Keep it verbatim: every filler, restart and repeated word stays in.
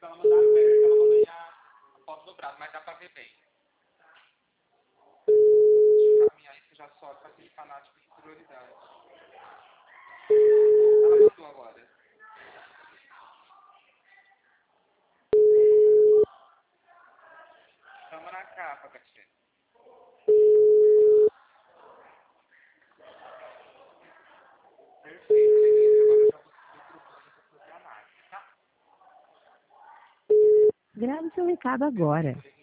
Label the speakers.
Speaker 1: ela mandar aberta, ela mandou a foto dobrada, mas dá pra ver bem. Deixa eu caminhar isso já sobe pra aquele fanático de prioridade. Ela mandou agora. Tamo na capa, gatinho. Perfeito, Denise. Agora eu já vou subir pro banho pra fazer a análise, tá?
Speaker 2: Grave seu recado agora.